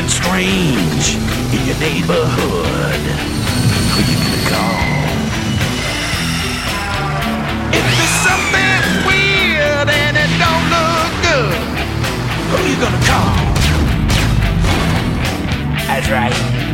strange in your neighborhood, who you gonna call? If there's something weird and it don't look good, who you gonna call? That's right.